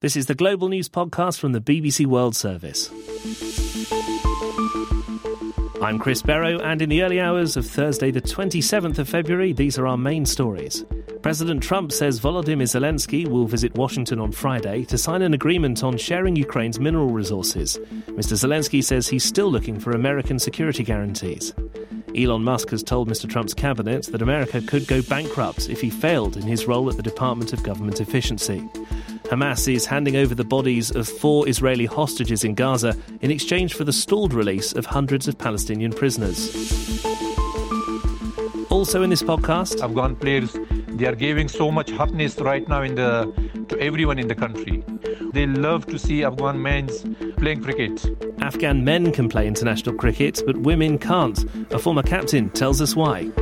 This is the Global News Podcast from the BBC World Service. I'm Chris Barrow, and in the early hours of Thursday the 27th of February, these are our main stories. President Trump says Volodymyr Zelensky will visit Washington on Friday to sign an agreement on sharing Ukraine's mineral resources. Mr. Zelensky says he's still looking for American security guarantees. Elon Musk has told Mr. Trump's cabinet that America could go bankrupt if he failed in his role at the Department of Government Efficiency. Hamas is handing over the bodies of 4 Israeli hostages in Gaza in exchange for the stalled release of hundreds of Palestinian prisoners. Also in this podcast, Afghan players, they are giving so much happiness right now to everyone in the country. They love to see Afghan men playing cricket. Afghan men can play international cricket, but women can't. A former captain tells us why.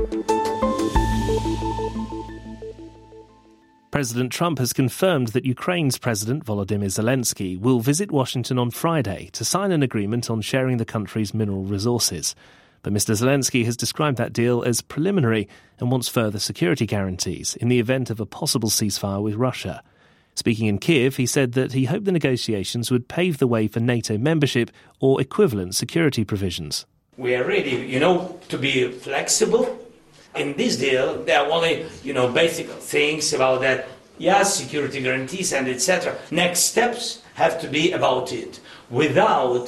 President Trump has confirmed that Ukraine's President Volodymyr Zelensky will visit Washington on Friday to sign an agreement on sharing the country's mineral resources. But Mr. Zelensky has described that deal as preliminary and wants further security guarantees in the event of a possible ceasefire with Russia. Speaking in Kiev, he said that he hoped the negotiations would pave the way for NATO membership or equivalent security provisions. We are ready, to be flexible. In this deal, there are only, basic things about that. Yes, security guarantees and etc. Next steps have to be about it. Without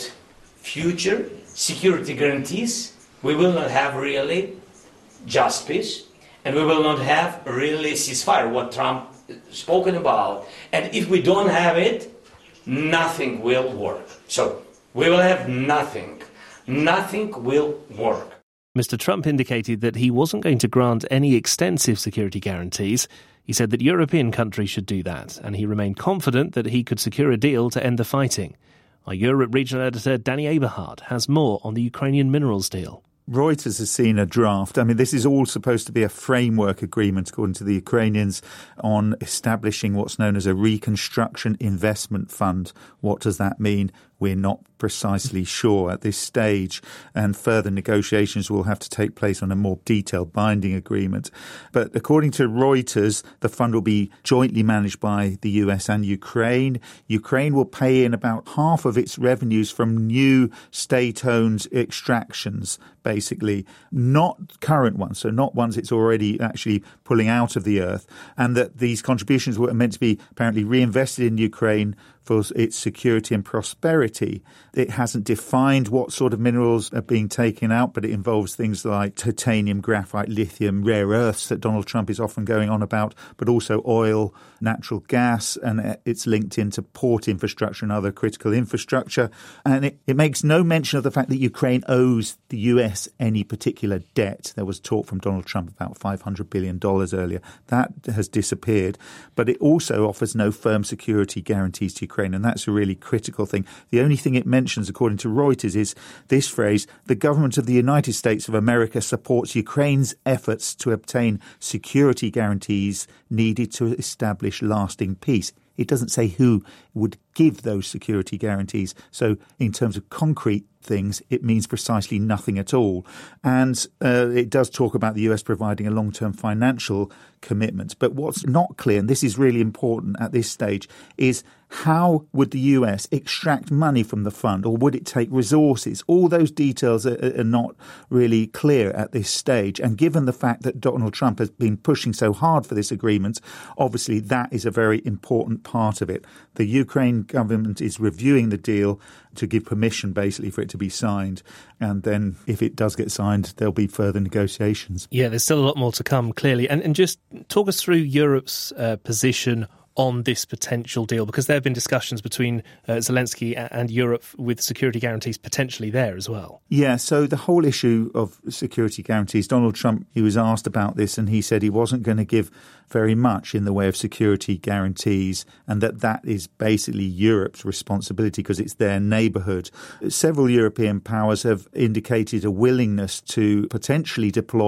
future security guarantees, we will not have really just peace, and we will not have really ceasefire, what Trump spoken about. And if we don't have it, nothing will work. So we will have nothing. Nothing will work. Mr. Trump indicated that he wasn't going to grant any extensive security guarantees. He said that European countries should do that, and he remained confident that he could secure a deal to end the fighting. Our Europe regional editor Danny Aberhard has more on the Ukrainian minerals deal. Reuters has seen a draft. This is all supposed to be a framework agreement, according to the Ukrainians, on establishing what's known as a reconstruction investment fund. What does that mean? We're not precisely sure at this stage, and further negotiations will have to take place on a more detailed binding agreement. But according to Reuters, the fund will be jointly managed by the US and Ukraine. Ukraine will pay in about half of its revenues from new state-owned extractions, basically, not current ones, so not ones it's already actually pulling out of the earth, and that these contributions were meant to be apparently reinvested in Ukraine for its security and prosperity. It hasn't defined what sort of minerals are being taken out, but it involves things like titanium, graphite, lithium, rare earths that Donald Trump is often going on about, but also oil, natural gas, and it's linked into port infrastructure and other critical infrastructure. And it makes no mention of the fact that Ukraine owes the US any particular debt. There was talk from Donald Trump about $500 billion earlier. That has disappeared. But it also offers no firm security guarantees to Ukraine, and that's a really critical thing. The only thing it mentions, according to Reuters, is this phrase: the government of the United States of America supports Ukraine's efforts to obtain security guarantees needed to establish lasting peace. It doesn't say who would give those security guarantees. So in terms of concrete things, it means precisely nothing at all. And it does talk about the US providing a long-term financial commitment. But what's not clear, and this is really important at this stage, is how would the US extract money from the fund, or would it take resources? All those details are not really clear at this stage. And given the fact that Donald Trump has been pushing so hard for this agreement, obviously that is a very important part of it. The Ukraine government is reviewing the deal to give permission, basically, for it to be signed. And then if it does get signed, there'll be further negotiations. Yeah, there's still a lot more to come, clearly. And just talk us through Europe's position on this potential deal, because there have been discussions between Zelensky and Europe with security guarantees potentially there as well. Yeah, so the whole issue of security guarantees, Donald Trump, he was asked about this and he said he wasn't going to give very much in the way of security guarantees, and that is basically Europe's responsibility because it's their neighbourhood. Several European powers have indicated a willingness to potentially deploy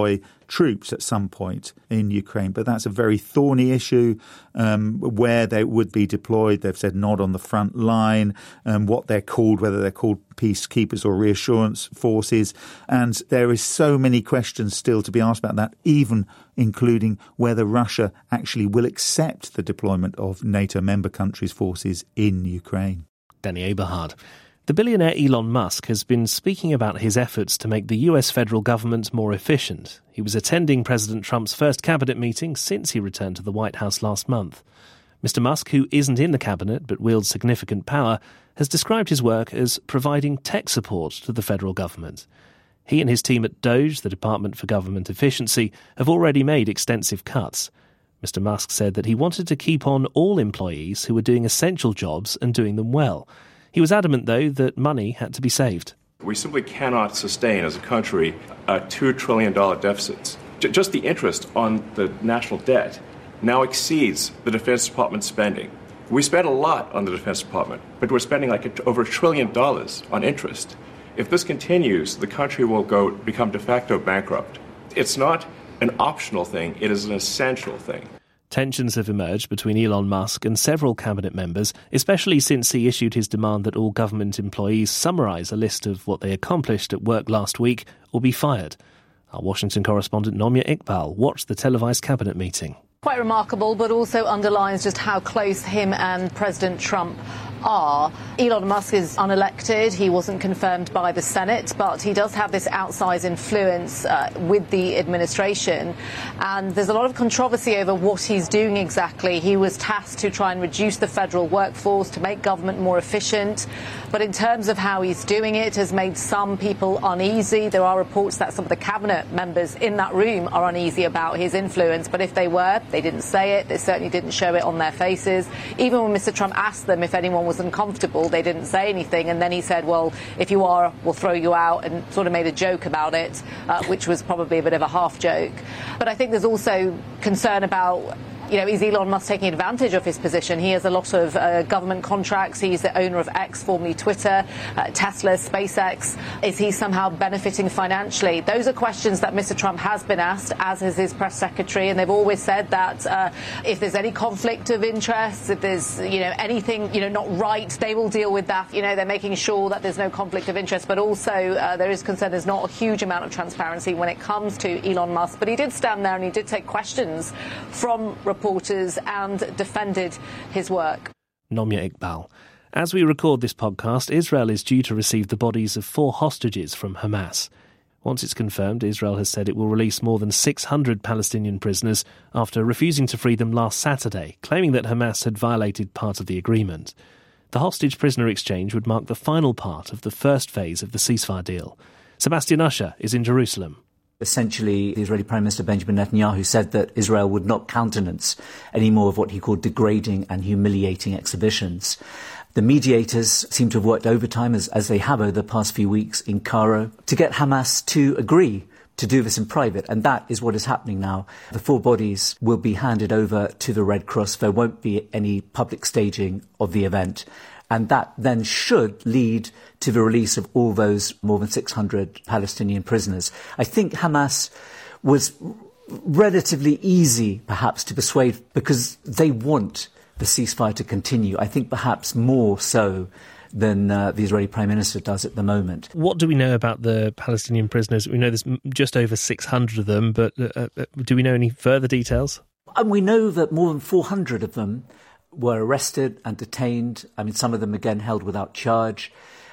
troops at some point in Ukraine. But that's a very thorny issue. Where they would be deployed, they've said not on the front line, what they're called, whether they're called peacekeepers or reassurance forces. And there is so many questions still to be asked about that, even including whether Russia actually will accept the deployment of NATO member countries' forces in Ukraine. Danny Eberhard. The billionaire Elon Musk has been speaking about his efforts to make the US federal government more efficient. He was attending President Trump's first cabinet meeting since he returned to the White House last month. Mr. Musk, who isn't in the cabinet but wields significant power, has described his work as providing tech support to the federal government. He and his team at DOGE, the Department for Government Efficiency, have already made extensive cuts. Mr. Musk said that he wanted to keep on all employees who were doing essential jobs and doing them well. He was adamant, though, that money had to be saved. We simply cannot sustain, as a country, $2 trillion deficits. Just the interest on the national debt now exceeds the Defense Department spending. We spend a lot on the Defense Department, but we're spending over $1 trillion on interest. If this continues, the country will become de facto bankrupt. It's not an optional thing, it is an essential thing. Tensions have emerged between Elon Musk and several cabinet members, especially since he issued his demand that all government employees summarise a list of what they accomplished at work last week or be fired. Our Washington correspondent Nomia Iqbal watched the televised cabinet meeting. Quite remarkable, but also underlines just how close him and President Trump are. Elon Musk is unelected. He wasn't confirmed by the Senate, but he does have this outsized influence with the administration. And there's a lot of controversy over what he's doing exactly. He was tasked to try and reduce the federal workforce, to make government more efficient. But in terms of how he's doing it, has made some people uneasy. There are reports that some of the cabinet members in that room are uneasy about his influence. But if they were, they didn't say it. They certainly didn't show it on their faces. Even when Mr. Trump asked them if anyone was uncomfortable, they didn't say anything. And then he said, well, if you are, we'll throw you out, and sort of made a joke about it, which was probably a bit of a half joke. But I think there's also concern about, is Elon Musk taking advantage of his position? He has a lot of government contracts. He's the owner of X, formerly Twitter, Tesla, SpaceX. Is he somehow benefiting financially? Those are questions that Mr. Trump has been asked, as has his press secretary, and they've always said that if there's any conflict of interest, if there's anything not right, they will deal with that. They're making sure that there's no conflict of interest, but also there is concern there's not a huge amount of transparency when it comes to Elon Musk. But he did stand there and he did take questions from reporters and defended his work. Nomia Iqbal. As we record this podcast, Israel is due to receive the bodies of 4 hostages from Hamas. Once it's confirmed, Israel has said it will release more than 600 Palestinian prisoners after refusing to free them last Saturday, claiming that Hamas had violated part of the agreement. The hostage-prisoner exchange would mark the final part of the first phase of the ceasefire deal. Sebastian Usher is in Jerusalem. Essentially, the Israeli Prime Minister Benjamin Netanyahu said that Israel would not countenance any more of what he called degrading and humiliating exhibitions. The mediators seem to have worked overtime, as they have over the past few weeks in Cairo, to get Hamas to agree to do this in private. And that is what is happening now. The 4 bodies will be handed over to the Red Cross. There won't be any public staging of the event. And that then should lead to the release of all those more than 600 Palestinian prisoners. I think Hamas was relatively easy, perhaps, to persuade because they want the ceasefire to continue. I think perhaps more so than the Israeli Prime Minister does at the moment. What do we know about the Palestinian prisoners? We know there's just over 600 of them, but do we know any further details? And we know that more than 400 of them were arrested and detained. Some of them again held without charge.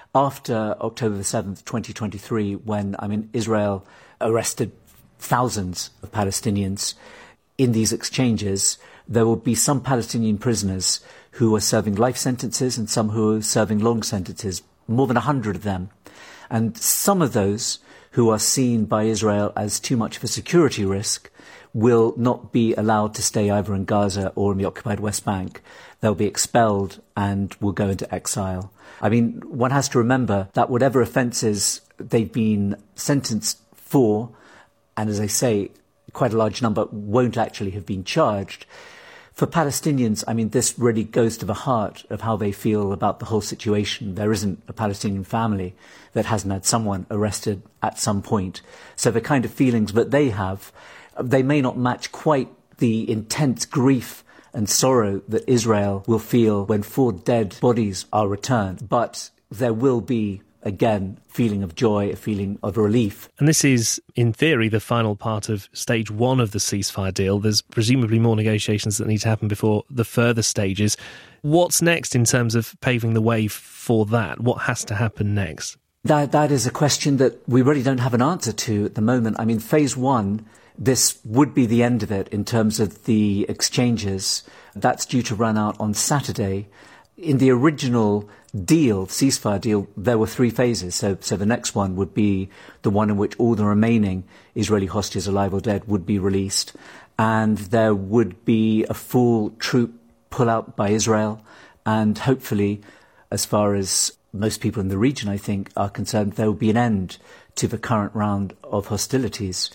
After October the 7th, 2023, when Israel arrested thousands of Palestinians in these exchanges, there will be some Palestinian prisoners who are serving life sentences and some who are serving long sentences, more than 100 of them. And some of those who are seen by Israel as too much of a security risk will not be allowed to stay either in Gaza or in the occupied West Bank. They'll be expelled and will go into exile. One has to remember that whatever offences they've been sentenced for, and as I say, quite a large number won't actually have been charged, For Palestinians, I mean, this really goes to the heart of how they feel about the whole situation. There isn't a Palestinian family that hasn't had someone arrested at some point. So the kind of feelings that they have, they may not match quite the intense grief and sorrow that Israel will feel when 4 dead bodies are returned. But there will be, again, feeling of joy, a feeling of relief. And this is, in theory, the final part of stage 1 of the ceasefire deal. There's presumably more negotiations that need to happen before the further stages. What's next in terms of paving the way for that? What has to happen next? That is a question that we really don't have an answer to at the moment. I mean, phase 1, this would be the end of it in terms of the exchanges. That's due to run out on Saturday. In the original deal, ceasefire deal, there were 3 phases. So the next one would be the one in which all the remaining Israeli hostages, alive or dead, would be released. And there would be a full troop pull-out by Israel. And hopefully, as far as most people in the region, I think, are concerned, there will be an end to the current round of hostilities.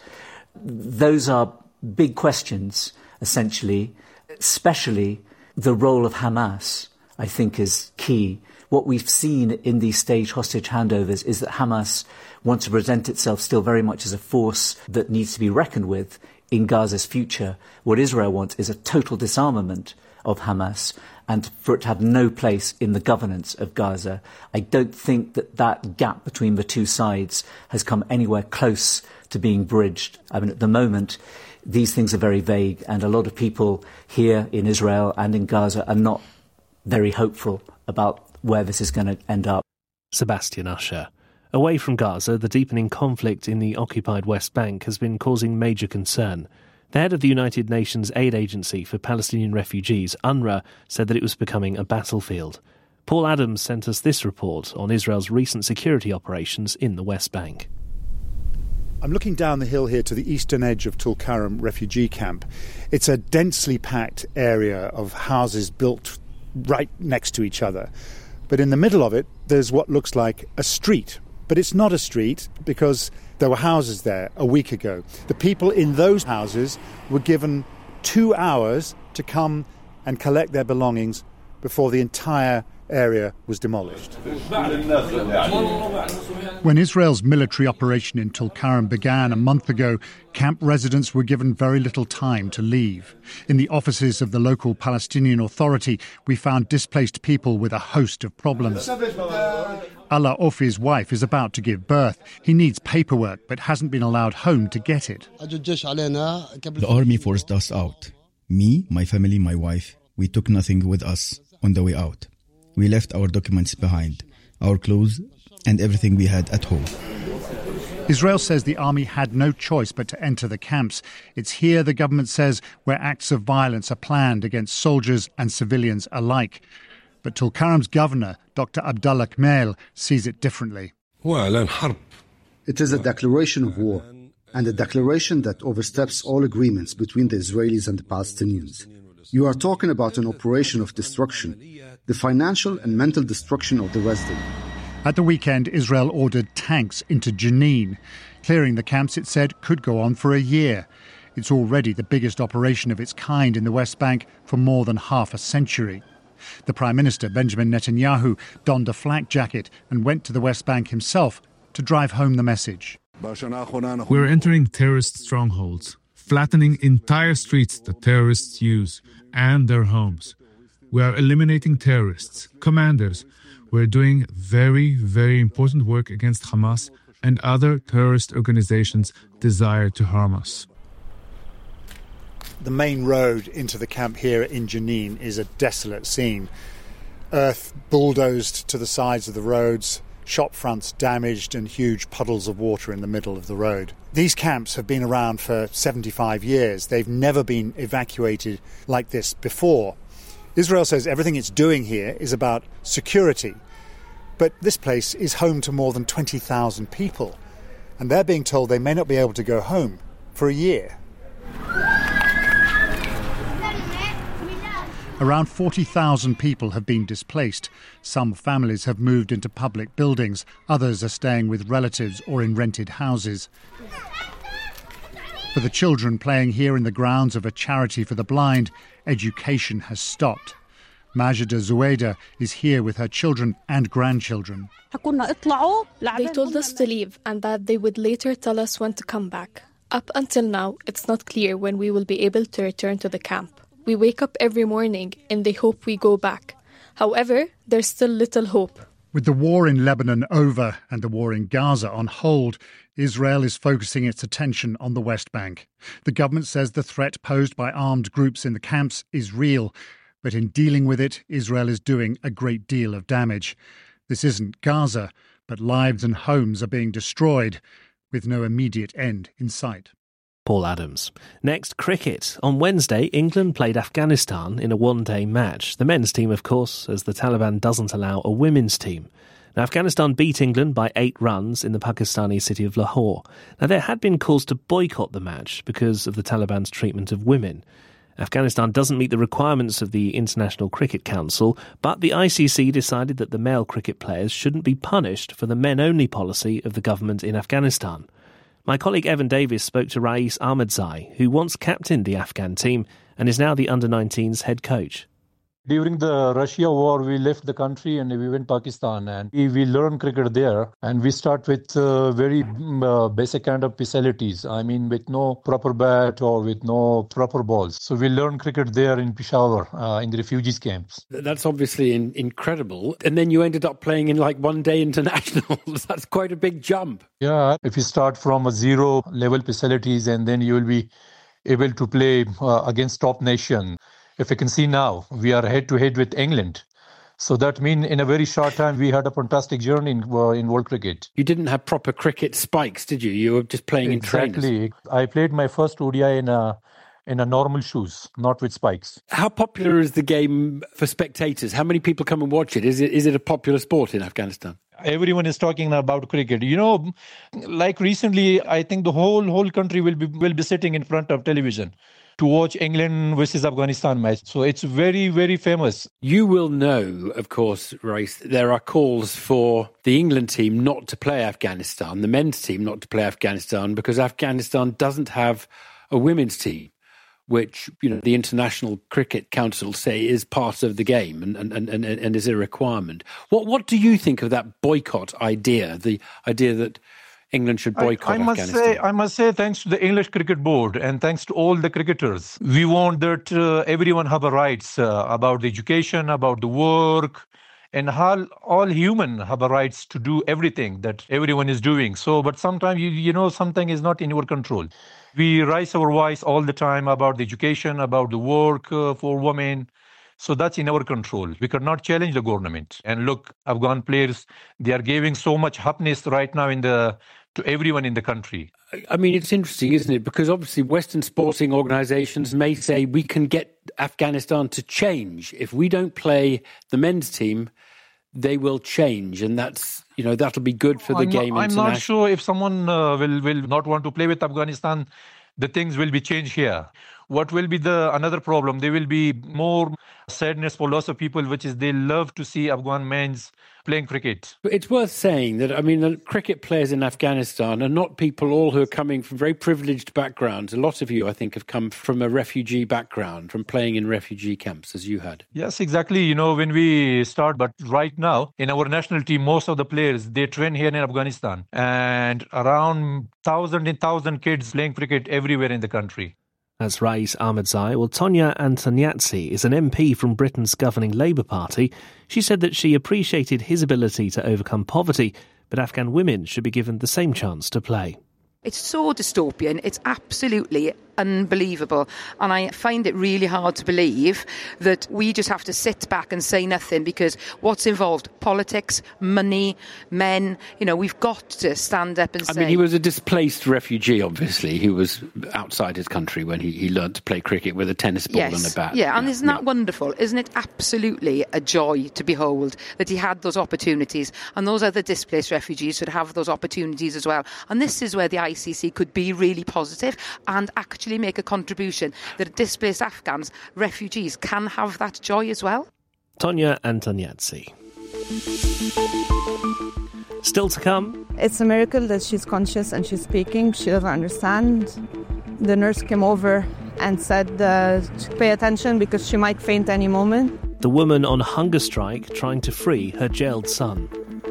Those are big questions, essentially, especially the role of Hamas, I think, is key. What we've seen in these staged hostage handovers is that Hamas wants to present itself still very much as a force that needs to be reckoned with in Gaza's future. What Israel wants is a total disarmament of Hamas and for it to have no place in the governance of Gaza. I don't think that gap between the two sides has come anywhere close to being bridged. I mean, at the moment, these things are very vague, and a lot of people here in Israel and in Gaza are not very hopeful about where this is going to end up. Sebastian Usher. Away from Gaza, the deepening conflict in the occupied West Bank has been causing major concern. The head of the United Nations Aid Agency for Palestinian Refugees, UNRWA, said that it was becoming a battlefield. Paul Adams sent us this report on Israel's recent security operations in the West Bank. I'm looking down the hill here to the eastern edge of Tulkarem refugee camp. It's a densely packed area of houses built right next to each other. But in the middle of it, there's what looks like a street. But it's not a street because there were houses there a week ago. The people in those houses were given 2 hours to come and collect their belongings before the entire area was demolished. When Israel's military operation in Tulkarem began a month ago, camp residents were given very little time to leave. In the offices of the local Palestinian Authority, we found displaced people with a host of problems. Allah Ofi's wife is about to give birth. He needs paperwork but hasn't been allowed home to get it. The army forced us out. Me, my family, my wife. We took nothing with us on the way out. We left our documents behind, our clothes and everything we had at home. Israel says the army had no choice but to enter the camps. It's here, the government says, where acts of violence are planned against soldiers and civilians alike. But Tulkarem's governor, Dr. Abdallah Kmail, sees it differently. It is a declaration of war, and a declaration that oversteps all agreements between the Israelis and the Palestinians. You are talking about an operation of destruction, the financial and mental destruction of the resident. At the weekend, Israel ordered tanks into Jenin. Clearing the camps, it said, could go on for a year. It's already the biggest operation of its kind in the West Bank for more than half a century. The Prime Minister, Benjamin Netanyahu, donned a flak jacket and went to the West Bank himself to drive home the message. We're entering terrorist strongholds, flattening entire streets that terrorists use and their homes. We are eliminating terrorists, commanders. We're doing very, very important work against Hamas and other terrorist organizations desire to harm us. The main road into the camp here in Jenin is a desolate scene. Earth bulldozed to the sides of the roads, shop fronts damaged and huge puddles of water in the middle of the road. These camps have been around for 75 years. They've never been evacuated like this before. Israel says everything it's doing here is about security. But this place is home to more than 20,000 people. And they're being told they may not be able to go home for a year. Around 40,000 people have been displaced. Some families have moved into public buildings. Others are staying with relatives or in rented houses. For the children playing here in the grounds of a charity for the blind, education has stopped. Majida Zueda is here with her children and grandchildren. They told us to leave and that they would later tell us when to come back. Up until now, it's not clear when we will be able to return to the camp. We wake up every morning and they hope we go back. However, there's still little hope. With the war in Lebanon over and the war in Gaza on hold, Israel is focusing its attention on the West Bank. The government says the threat posed by armed groups in the camps is real. But in dealing with it, Israel is doing a great deal of damage. This isn't Gaza, but lives and homes are being destroyed, with no immediate end in sight. Paul Adams. Next, cricket. On Wednesday, England played Afghanistan in a one-day match. The men's team, of course, as the Taliban doesn't allow a women's team. Now, Afghanistan beat England by 8 runs in the Pakistani city of Lahore. Now, there had been calls to boycott the match because of the Taliban's treatment of women. Afghanistan doesn't meet the requirements of the International Cricket Council, but the ICC decided that the male cricket players shouldn't be punished for the men-only policy of the government in Afghanistan. My colleague Evan Davis spoke to Rais Ahmadzai, who once captained the Afghan team and is now the Under-19's head coach. During the Russia war, we left the country and we went to Pakistan, and we learned cricket there. And we start with very basic kind of facilities. I mean, with no proper bat or with no proper balls. So we learned cricket there in Peshawar, in the refugees camps. That's obviously incredible. And then you ended up playing in like one-day internationals. That's quite a big jump. Yeah, if you start from a zero-level facilities and then you will be able to play against top nation. If you can see now, we are head-to-head with England. So that means in a very short time, we had a fantastic journey in world cricket. You didn't have proper cricket spikes, did you? You were just playing in trainers. Exactly. I played my first ODI in a normal shoes, not with spikes. How popular is the game for spectators? How many people come and watch it? Is it a popular sport in Afghanistan? Everyone is talking about cricket. You know, like recently, I think the whole country will be sitting in front of television to watch England versus Afghanistan match. So it's very, very famous. You will know, of course, Rais, there are calls for the England team not to play Afghanistan, the men's team not to play Afghanistan, because Afghanistan doesn't have a women's team, which, you know, the International Cricket Council say is part of the game and is a requirement. What do you think of that boycott idea, the idea that England should boycott Afghanistan? I must say, thanks to the English Cricket Board and thanks to all the cricketers, we want that everyone have a rights about the education, about the work, and how all human have a rights to do everything that everyone is doing. So, but sometimes, you know, something is not in your control. We raise our voice all the time about the education, about the work for women. So that's in our control. We cannot challenge the government. And look, Afghan players, they are giving so much happiness right now to everyone in the country. I mean, it's interesting, isn't it? Because obviously Western sporting organisations may say we can get Afghanistan to change. If we don't play the men's team, they will change. And that's, you know, that'll be good for the game. I'm not sure if someone will not want to play with Afghanistan, the things will be changed here. What will be another problem? There will be more sadness for lots of people, which is they love to see Afghan men playing cricket. It's worth saying that, I mean, the cricket players in Afghanistan are not people all who are coming from very privileged backgrounds. A lot of you, I think, have come from a refugee background, from playing in refugee camps, as you had. Yes, exactly. You know, when we start, but right now, in our national team, most of the players, they train here in Afghanistan. And around 1,000 kids playing cricket everywhere in the country. That's Rais Ahmadzai. Well, Tonya Antoniazzi is an MP from Britain's governing Labour Party. She said that she appreciated his ability to overcome poverty, but Afghan women should be given the same chance to play. It's so dystopian. It's absolutely unbelievable. And I find it really hard to believe that we just have to sit back and say nothing because what's involved? Politics, money, men. You know, we've got to stand up and say... I mean, he was a displaced refugee, obviously, who was outside his country when he learned to play cricket with a tennis ball and a bat. Yeah, and isn't that wonderful? Isn't it absolutely a joy to behold that he had those opportunities and those other displaced refugees should have those opportunities as well. And this is where the ICC could be really positive and actually make a contribution that displaced Afghans, refugees, can have that joy as well. Tonya Antoniazzi. Still to come. It's a miracle that she's conscious and she's speaking. She doesn't understand. The nurse came over and said to pay attention because she might faint any moment. The woman on hunger strike trying to free her jailed son.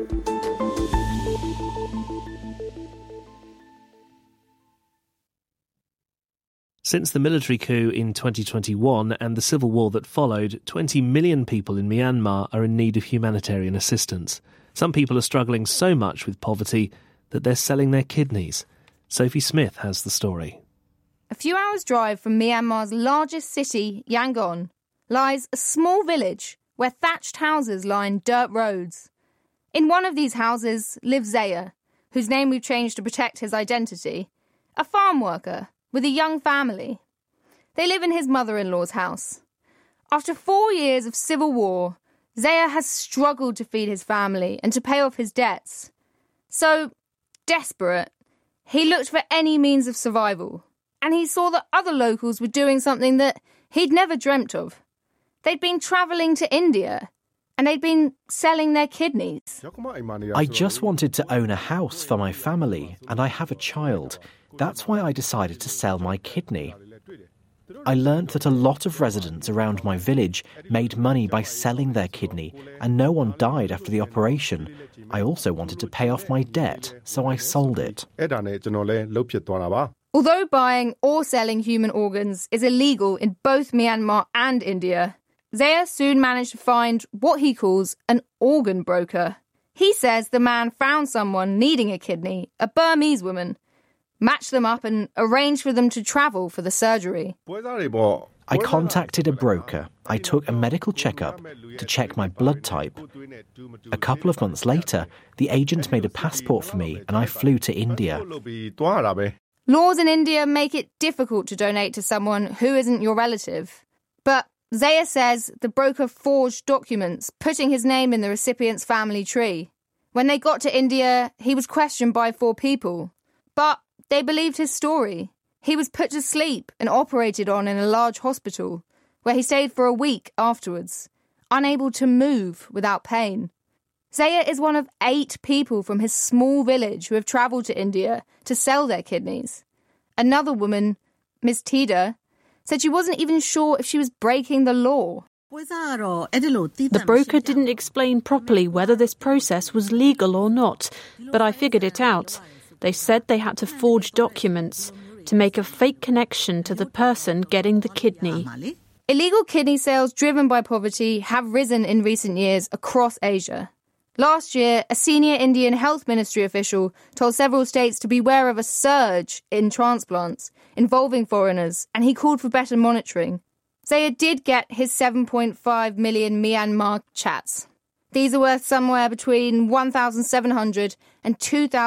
Since the military coup in 2021 and the civil war that followed, 20 million people in Myanmar are in need of humanitarian assistance. Some people are struggling so much with poverty that they're selling their kidneys. Sophie Smith has the story. A few hours' drive from Myanmar's largest city, Yangon, lies a small village where thatched houses line dirt roads. In one of these houses lives Zaya, whose name we've changed to protect his identity, a farm worker with a young family. They live in his mother-in-law's house. After 4 years of civil war, Zaya has struggled to feed his family and to pay off his debts. So, desperate, he looked for any means of survival, and he saw that other locals were doing something that he'd never dreamt of. They'd been travelling to India, and they'd been selling their kidneys. I just wanted to own a house for my family, and I have a child. That's why I decided to sell my kidney. I learned that a lot of residents around my village made money by selling their kidney, and no one died after the operation. I also wanted to pay off my debt, so I sold it. Although buying or selling human organs is illegal in both Myanmar and India, Zaya soon managed to find what he calls an organ broker. He says the man found someone needing a kidney, a Burmese woman, matched them up and arranged for them to travel for the surgery. I contacted a broker. I took a medical checkup to check my blood type. A couple of months later, the agent made a passport for me and I flew to India. Laws in India make it difficult to donate to someone who isn't your relative. But Zaya says the broker forged documents, putting his name in the recipient's family tree. When they got to India, he was questioned by 4 people. But they believed his story. He was put to sleep and operated on in a large hospital, where he stayed for a week afterwards, unable to move without pain. Zaya is one of 8 people from his small village who have travelled to India to sell their kidneys. Another woman, Ms. Tida, said she wasn't even sure if she was breaking the law. The broker didn't explain properly whether this process was legal or not, but I figured it out. They said they had to forge documents to make a fake connection to the person getting the kidney. Illegal kidney sales driven by poverty have risen in recent years across Asia. Last year, a senior Indian health ministry official told several states to beware of a surge in transplants involving foreigners, and he called for better monitoring. Zaya did get his 7.5 million Myanmar kyats. These are worth somewhere between $1,700 and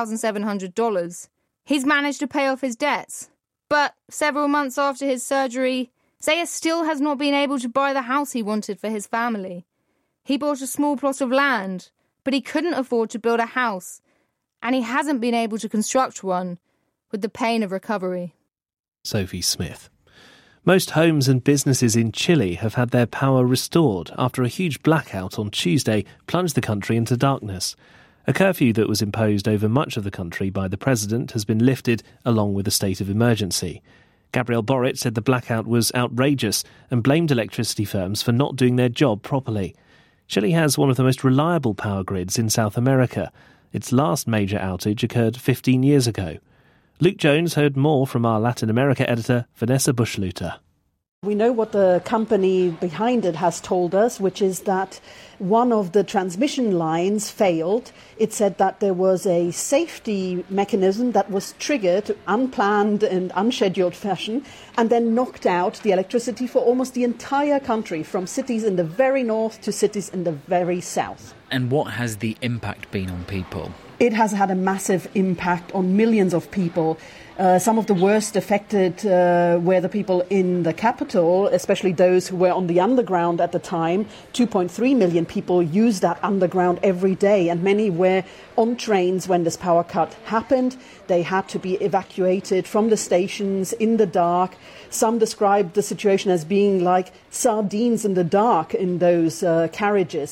$2,700. He's managed to pay off his debts. But several months after his surgery, Zaya still has not been able to buy the house he wanted for his family. He bought a small plot of land, but he couldn't afford to build a house, and he hasn't been able to construct one with the pain of recovery. Sophie Smith. Most homes and businesses in Chile have had their power restored after a huge blackout on Tuesday plunged the country into darkness. A curfew that was imposed over much of the country by the president has been lifted along with a state of emergency. Gabriel Boric said the blackout was outrageous and blamed electricity firms for not doing their job properly. Chile has one of the most reliable power grids in South America. Its last major outage occurred 15 years ago. Luke Jones heard more from our Latin America editor, Vanessa Bushluter. We know what the company behind it has told us, which is that one of the transmission lines failed. It said that there was a safety mechanism that was triggered unplanned and unscheduled fashion and then knocked out the electricity for almost the entire country, from cities in the very north to cities in the very south. And what has the impact been on people? It has had a massive impact on millions of people. Some of the worst affected were the people in the capital, especially those who were on the underground at the time. 2.3 million people use that underground every day, and many were on trains when this power cut happened. They had to be evacuated from the stations in the dark. Some described the situation as being like sardines in the dark in those carriages.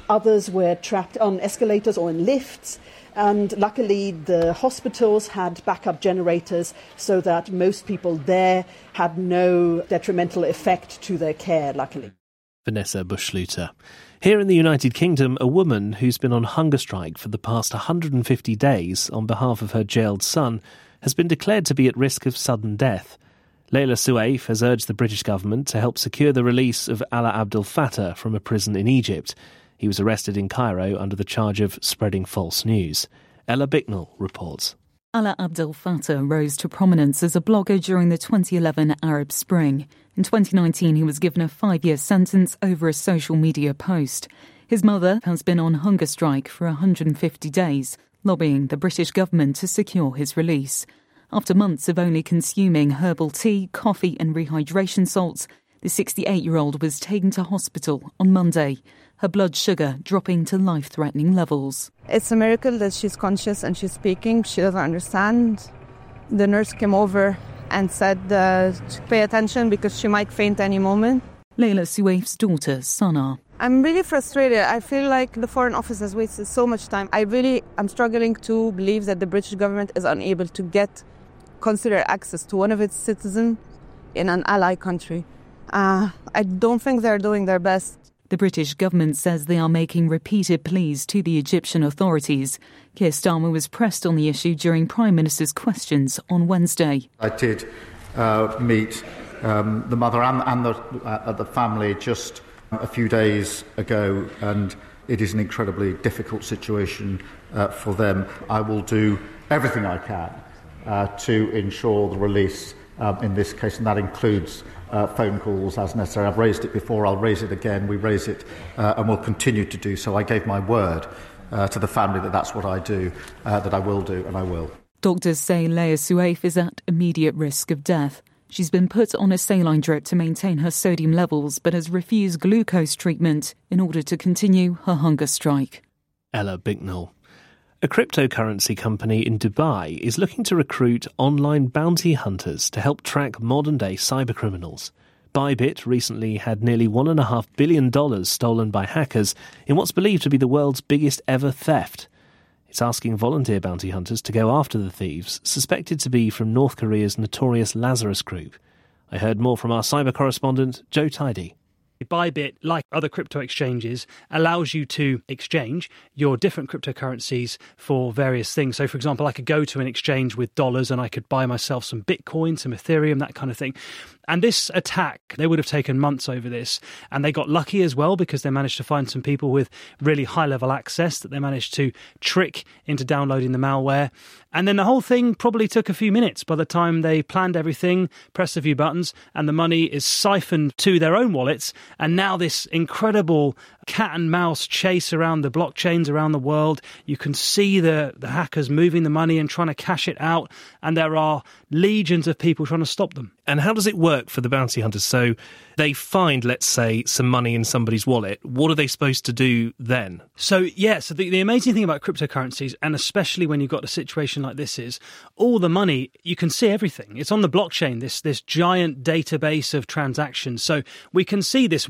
Others were trapped on escalators or in lifts. And luckily, the hospitals had backup generators so that most people there had no detrimental effect to their care, luckily. Vanessa Buschluter. Here in the United Kingdom, a woman who's been on hunger strike for the past 150 days on behalf of her jailed son has been declared to be at risk of sudden death. Layla Soueif has urged the British government to help secure the release of Alaa Abdel Fattah from a prison in Egypt. He was arrested in Cairo under the charge of spreading false news. Ella Bicknell reports. Alaa Abdel Fattah rose to prominence as a blogger during the 2011 Arab Spring. In 2019, he was given a 5-year sentence over a social media post. His mother has been on hunger strike for 150 days, lobbying the British government to secure his release. After months of only consuming herbal tea, coffee and rehydration salts, the 68-year-old was taken to hospital on Monday, her blood sugar dropping to life-threatening levels. It's a miracle that she's conscious and she's speaking. She doesn't understand. The nurse came over and said to pay attention because she might faint any moment. Layla Soueif's daughter, Sana. I'm really frustrated. I feel like the Foreign Office has wasted so much time. I'm struggling to believe that the British government is unable to consider access to one of its citizens in an ally country. I don't think they're doing their best. The British government says they are making repeated pleas to the Egyptian authorities. Keir Starmer was pressed on the issue during Prime Minister's questions on Wednesday. I did meet the mother and the family just a few days ago, and it is an incredibly difficult situation for them. I will do everything I can to ensure the release in this case, and that includes phone calls as necessary. I've raised it before, I'll raise it again. We raise it and will continue to do so. I gave my word to the family that that's what I do, that I will do, and I will. Doctors say Layla Soueif is at immediate risk of death. She's been put on a saline drip to maintain her sodium levels, but has refused glucose treatment in order to continue her hunger strike. Ella Bicknell. A cryptocurrency company in Dubai is looking to recruit online bounty hunters to help track modern-day cybercriminals. Bybit recently had nearly $1.5 billion stolen by hackers in what's believed to be the world's biggest ever theft. It's asking volunteer bounty hunters to go after the thieves, suspected to be from North Korea's notorious Lazarus Group. I heard more from our cyber correspondent, Joe Tidy. Bybit, like other crypto exchanges, allows you to exchange your different cryptocurrencies for various things. So, for example, I could go to an exchange with dollars and I could buy myself some Bitcoin, some Ethereum, that kind of thing. And this attack, they would have taken months over this. And they got lucky as well because they managed to find some people with really high-level access that they managed to trick into downloading the malware. And then the whole thing probably took a few minutes by the time they planned everything, pressed a few buttons, and the money is siphoned to their own wallets. And now this incredible cat and mouse chase around the blockchains around the world. You can see the hackers moving the money and trying to cash it out. And there are legions of people trying to stop them. And how does it work for the bounty hunters? So they find, let's say, some money in somebody's wallet. What are they supposed to do then? So the amazing thing about cryptocurrencies, and especially when you've got a situation like this, is all the money, you can see everything. It's on the blockchain, this giant database of transactions. So we can see this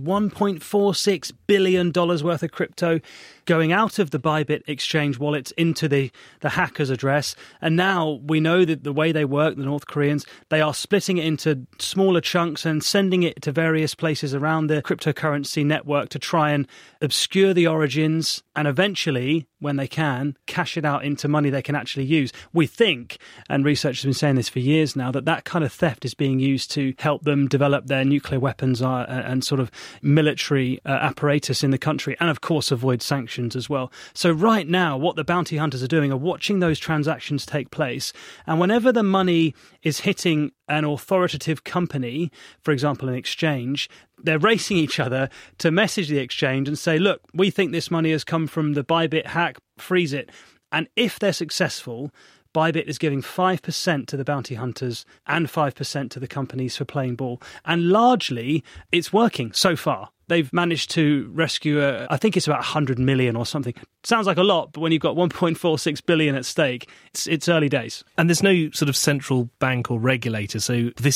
$1.46 billion worth of crypto going out of the Bybit exchange wallets into the hacker's address. And now we know that the way they work, the North Koreans, they are splitting it into smaller chunks and sending it to various places around the cryptocurrency network to try and obscure the origins and eventually, when they can, cash it out into money they can actually use. We think, and research has been saying this for years now, that kind of theft is being used to help them develop their nuclear weapons and sort of military apparatus in the country, and of course avoid sanctions as well. So right now, what the bounty hunters are doing are watching those transactions take place, and whenever the money is hitting an authoritative company, for example, an exchange, they're racing each other to message the exchange and say, look, we think this money has come from the Bybit hack, freeze it. And if they're successful, Bybit is giving 5% to the bounty hunters and 5% to the companies for playing ball. And largely, it's working so far. They've managed to rescue, I think it's about 100 million or something. Sounds like a lot, but when you've got 1.46 billion at stake, it's early days. And there's no sort of central bank or regulator, so this is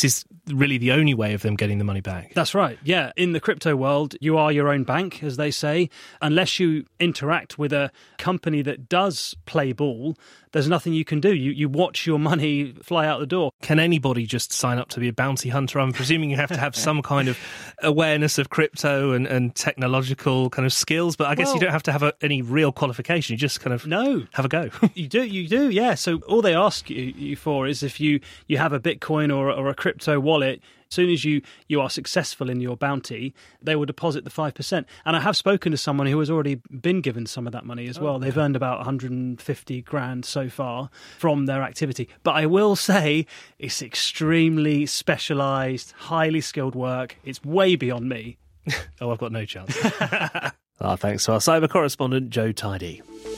really the only way of them getting the money back. That's right, yeah. In the crypto world, you are your own bank, as they say. Unless you interact with a company that does play ball, there's nothing you can do. You watch your money fly out the door. Can anybody just sign up to be a bounty hunter? I'm presuming you have to have some kind of awareness of crypto and technological kind of skills, but I guess you don't have to have any real qualification. You just kind of have a go. You do, yeah. So all they ask you for is if you have a Bitcoin or a crypto wallet. As soon as you are successful in your bounty, they will deposit the 5%. And I have spoken to someone who has already been given some of that money as well. They've earned about 150 grand so far from their activity. But I will say it's extremely specialised, highly skilled work. It's way beyond me. I've got no chance. Thanks to our cyber correspondent, Joe Tidy.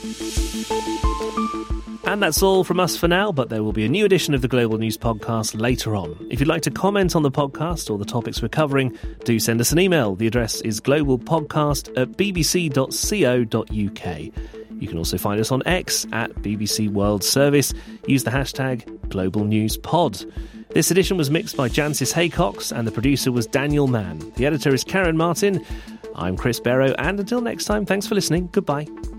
And that's all from us for now, but there will be a new edition of the Global News Podcast later on. If you'd like to comment on the podcast or the topics we're covering, do send us an email. The address is globalpodcast@bbc.co.uk. You can also find us on X @BBC World Service. Use the hashtag GlobalNewsPod. This edition was mixed by Jancis Haycox and the producer was Daniel Mann. The editor is Karen Martin. I'm Chris Barrow, and until next time, thanks for listening. Goodbye.